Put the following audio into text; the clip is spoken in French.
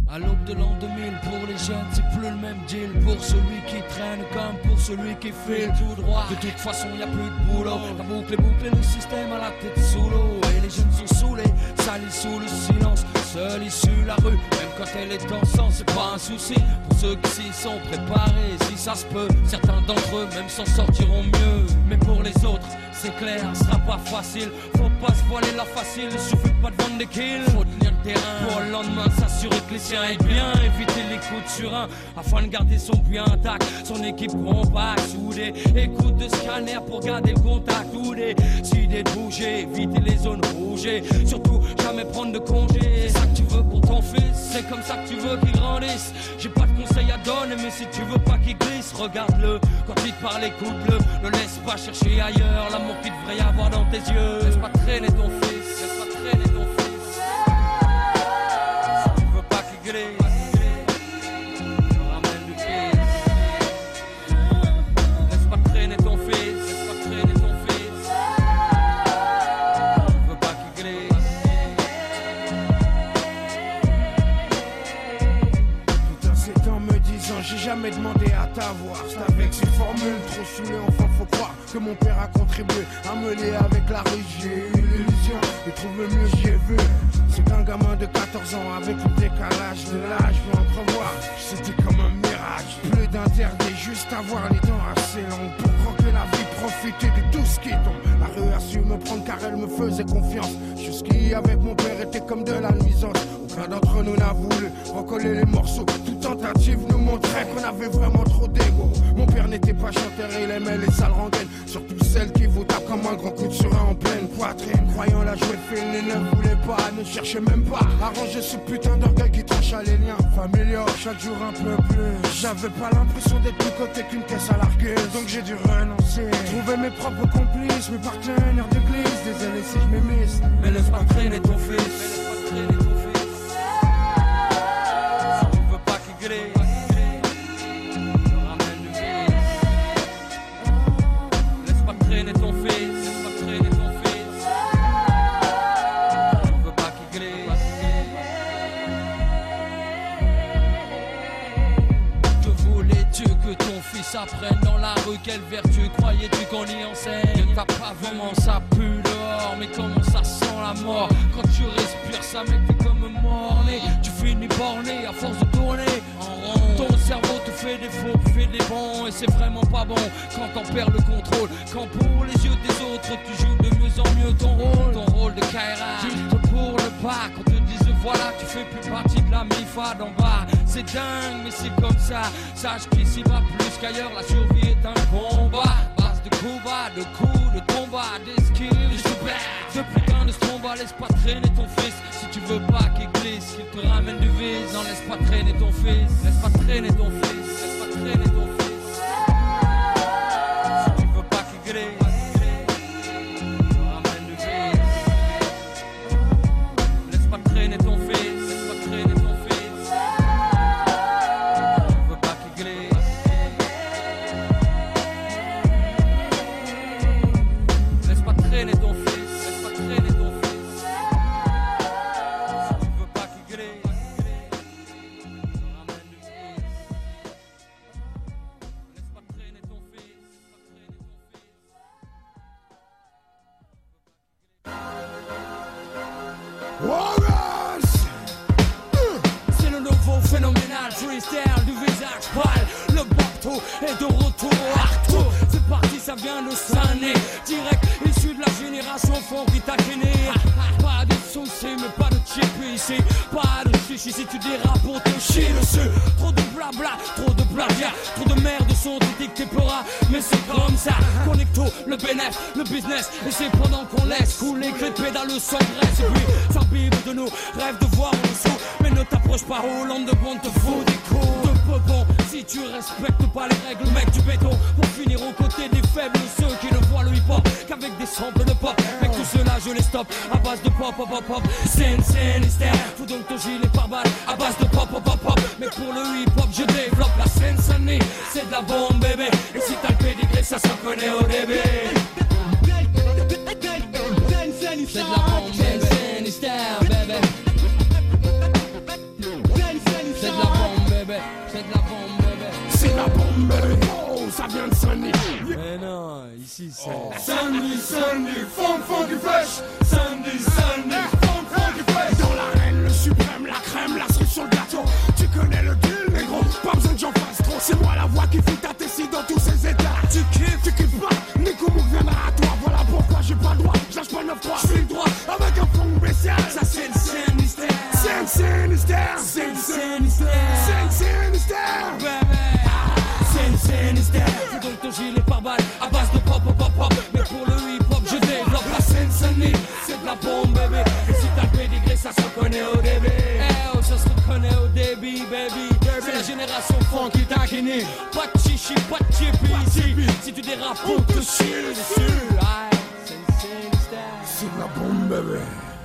À l'aube de l'an 2000, pour les jeunes, c'est plus le même deal. Pour celui qui traîne comme pour celui qui file tout droit. De toute façon, y a plus de boulot. La boucle est bouclée, le système à la tête sous l'eau. Et les jeunes sont saoulés, salis sous le silence. Seule issue la rue, même quand elle est en sang, c'est pas un souci. Pour ceux qui s'y sont préparés, si ça se peut, certains d'entre eux même s'en sortiront mieux. Mais pour les autres, c'est clair, ce sera pas facile. Faut pas se voiler la facile, il suffit pas de vendre des kills. Faut tenir le terrain pour le lendemain s'assurer que les siens aient bien. Éviter les coups de surin afin de garder son puits intact. Son équipe compacte, soudée. Écoute de scanner pour garder le contact. Ou décider de bouger, éviter les zones rouges. Surtout jamais prendre de congé. C'est ça que tu veux pour ton fils, c'est comme ça que tu veux qu'il grandisse. J'ai pas de conseils à donner, mais si tu veux pas qu'il glisse, regarde-le. Quand il te parle, écoute-le. Ne laisse pas chercher ailleurs l'amour qu'il devrait y avoir dans tes yeux. Laisse pas traîner ton fils, laisse pas traîner ton fils. Si tu veux pas qu'il glisse, ramène du fils. Laisse pas traîner ton fils, laisse pas traîner ton fils. Si tu veux pas qu'il glisse. Tout en ces temps me disant, j'ai jamais demandé à t'avoir. C'est avec ces formules trop saoulées, enfin faut croire que mon père a contribué à me lier avec la rue. J'ai eu l'illusion de trouver mieux, j'y ai vu. C'est qu'un gamin de 14 ans avec le décalage de l'âge peut entrevoir. C'était comme un mirage, plus d'interdit, juste avoir les dents assez longues pour croquer la vie, profiter de tout ce qui tombe. La rue a su me prendre car elle me faisait confiance. Jusqu'y avec mon père était comme de la nuisance. Aucun d'entre nous n'a voulu recoller les morceaux. Toute tentative nous montrait qu'on avait vraiment trop d'ego. Mon père n'était pas chanteur, il aimait les sales rengaines. Surtout celles qui vous tapent comme un grand coup de surin en pleine poitrine. Croyant la jouer fine, il ne voulait pas, ne cherchait même pas à ranger ce putain d'orgueil qui tranche à les liens familiaux. Chaque jour un peu plus, j'avais pas l'impression d'être plus côté qu'une caisse à larguer. Donc j'ai dû renoncer, trouver mes propres complices, mes partenaires d'église. Désolé si je m'émisse, mais laisse pas traîner ton fils, mais laisse pas traîner ton fils. Si tu veux pas qu'il glisse, ramène du fils. Laisse pas traîner ton fils, laisse pas traîner ton fils. Si tu veux pas qu'il glisse. Que voulais-tu que ton fils apprenne dans la rue? Quelle vertu croyais-tu qu'on y enseigne? T'as pas vraiment, ça pue dehors, mais comment ça sent la mort? Quand tu respires ça mec t'es comme mort-né. Tu finis borné à force de tourner en rond. Ton cerveau te fait des faux, fait des bons. Et c'est vraiment pas bon quand t'en perds le contrôle. Quand pour les yeux des autres tu joues de mieux en mieux ton rôle de Kaira. Juste pour le pas, quand te disent voilà tu fais plus partie de la MIFA d'en bas. C'est dingue mais c'est comme ça. Sache qu'ici va plus qu'ailleurs, la survie est un combat. Base de combat, de coups, de combat, des skills, ce putain de stromba. Laisse pas traîner ton fils si tu veux pas qu'il glisse, qu'il te ramène du vice. Non laisse pas traîner ton fils, laisse pas traîner ton fils, laisse pas traîner ton fils. Si tu veux pas qu'il glisse, ramène du vice. Laisse pas traîner ton fils, laisse pas traîner ton fils. Si tu veux pas qu'il glisse. Laisse pas traîner ton fils, laisse pas traîner ton fils. Si tu veux pas qu'il glisse, ramène du fils. Laisse pas traîner ton fils, laisse pas traîner ton fils. Warriors! C'est le nouveau phénoménal freestyle du visage pâle. Le bateau est de retour au harto. C'est parti, ça vient de Sané. Direct issu de la génération fort qui t'a gêné. Pas de soucis mais pas de chip ici. Pas de chichi si tu dérapes pour te chier dessus. Trop de blabla, trop de plagiat. Trop de merde sont édictés pleura. Mais c'est comme ça. Connecto, le bénéf, le business. Et c'est pendant qu'on laisse couler que les pédales s'engraissent. Et puis s'imbibe de nous, rêve de voir en dessous. Mais ne t'approche pas Hollande de bon te fout des coups de peupon. Si tu respectes pas les règles, mec du béton. Pour finir aux côtés des faibles, ceux qui ne voient le hip-hop qu'avec des samples de pop. Mec tout cela je les stoppe à base de pop, pop, pop, pop. Sinister, fous donc ton gilet par balle à base de pop, pop, pop, pop. Mais pour le hip-hop je développe la Sensani. C'est de la bombe bébé. Et si t'as le pédigré ça s'en connaît au début. C'est de la bombe bébé. Sinister bébé. Sunday, funk du fresh. Sunday, funk du fresh. Dans l'arène, le suprême, la crème, la cerise sur le gâteau. Tu connais le deal, négro, pas besoin que j'en fasse trop. C'est moi la voix qui fait ta tessie dans tous ses états. Tu kiffes pas, Nico Mouk viendra à toi. Voilà pourquoi j'ai pas le droit, je lâche pas 9-3. Je suis le droit, avec un fond spécial. Ça c'est le Sinister. Sinister. Fais donc ton gilet par balle à base de pop. Mais pour le hip-hop je développe la Seine-Saint-Denis. C'est de la bombe bébé. Et si t'as le pédigré ça se reconnaît au début. Eh oh ça se reconnaît au début baby. C'est la génération funky taquini. Pas de chichi, pas de chippy ici. Si tu dérapes on te chie dessus. C'est de la bombe bébé.